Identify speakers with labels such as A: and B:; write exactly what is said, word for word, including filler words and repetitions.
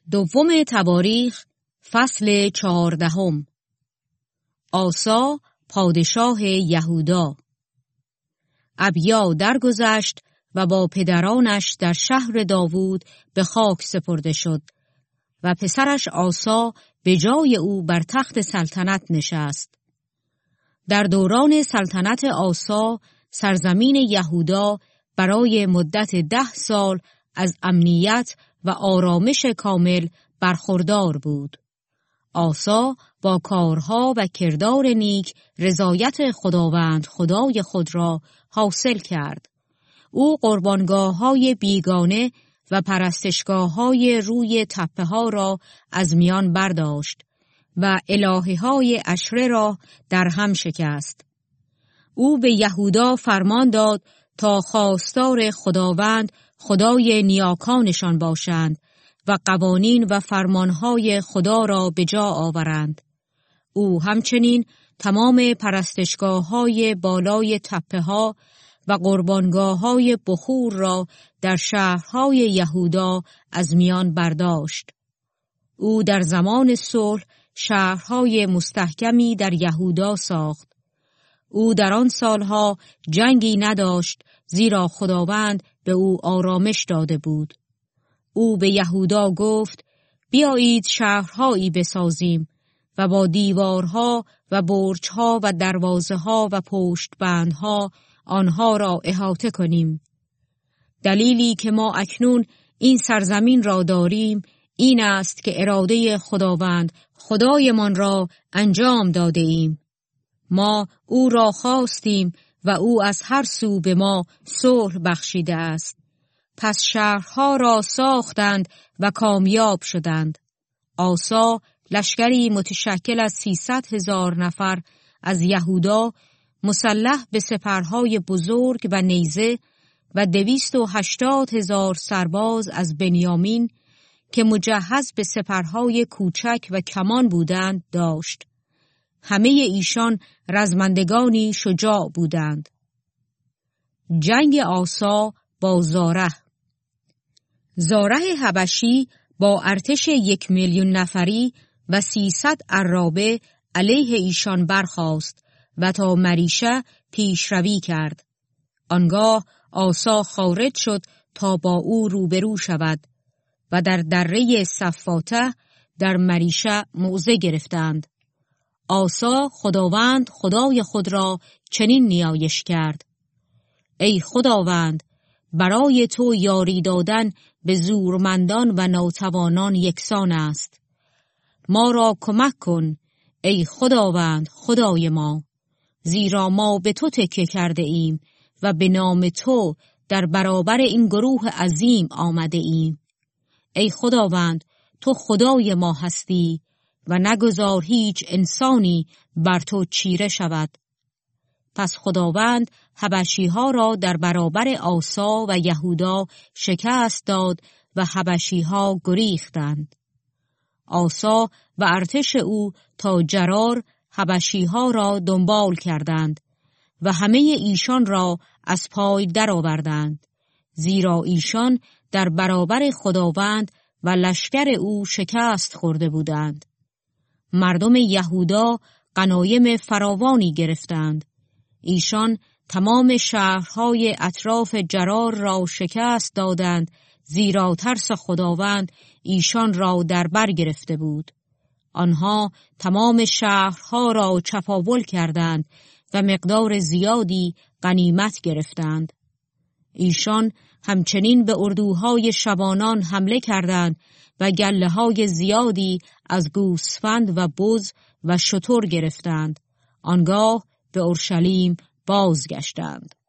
A: دوم تواریخ فصل چهاردهم. آسا پادشاه یهودا. ابیا درگذشت و با پدرانش در شهر داوود به خاک سپرده شد و پسرش آسا به جای او بر تخت سلطنت نشست. در دوران سلطنت آسا سرزمین یهودا برای مدت ده سال از امنیت و آرامش کامل برخوردار بود. آسا با کارها و کردار نیک رضایت خداوند خدای خود را حاصل کرد. او قربانگاه‌های بیگانه و پرستشگاه‌های روی تپه‌ها را از میان برداشت و الهه‌های اشره را در هم شکست. او به یهودا فرمان داد تا خواستار خداوند خدای نیاکانشان باشند و قوانین و فرمانهای خدا را به جا آورند. او همچنین تمام پرستشگاه‌های بالای تپه‌ها و قربانگاه‌های بخور را در شهرهای یهودا از میان برداشت. او در زمان صلح شهرهای مستحکمی در یهودا ساخت. او در آن سالها جنگی نداشت، زیرا خداوند به او آرامش داده بود. او به یهودا گفت: بیایید شهرهایی بسازیم و با دیوارها و برجها و دروازه‌ها و پشتبندها آنها را احاطه کنیم. دلیلی که ما اکنون این سرزمین را داریم این است که اراده خداوند خدایمان را انجام داده ایم. ما او را خواستیم و او از هر سو به ما صلح بخشیده است. پس شهرها را ساختند و کامیاب شدند. آسا لشکری متشکل از سیصد هزار نفر از یهودا مسلح به سپرهای بزرگ و نیزه و دویست و هشتاد هزار سرباز از بنیامین که مجهز به سپرهای کوچک و کمان بودند داشت. همه ایشان رزمندگانی شجاع بودند. جنگ آسا با زاره. زاره حبشی با ارتش یک میلیون نفری و سیصد عرابه علیه ایشان برخاست و تا مریشه پیشروی کرد. آنگاه آسا خارج شد تا با او روبرو شود و در دره صفاته در مریشه موضع گرفتند. آسا خداوند خدای خود را چنین نیایش کرد: ای خداوند، برای تو یاری دادن به زورمندان و ناتوانان یکسان است. ما را کمک کن ای خداوند خدای ما، زیرا ما به تو تکیه کرده ایم و به نام تو در برابر این گروه عظیم آمده ایم. ای خداوند، تو خدای ما هستی و نگذار هیچ انسانی بر تو چیره شود. پس خداوند حبشی‌ها را در برابر آسا و یهودا شکست داد و حبشی‌ها گریختند. آسا و ارتش او تا جرار حبشی‌ها را دنبال کردند و همه ایشان را از پای درآوردند، زیرا ایشان در برابر خداوند و لشکر او شکست خورده بودند. مردم یهودا غنایم فراوانی گرفتند. ایشان تمام شهرهای اطراف جرار را شکست دادند، زیرا ترس خداوند ایشان را در بر گرفته بود. آنها تمام شهرها را چپاول کردند و مقدار زیادی غنیمت گرفتند. ایشان همچنین به اردوهای شبانان حمله کردند و گله‌های زیادی از گوسفند و بز و شتر گرفتند. آنگاه به اورشلیم بازگشتند.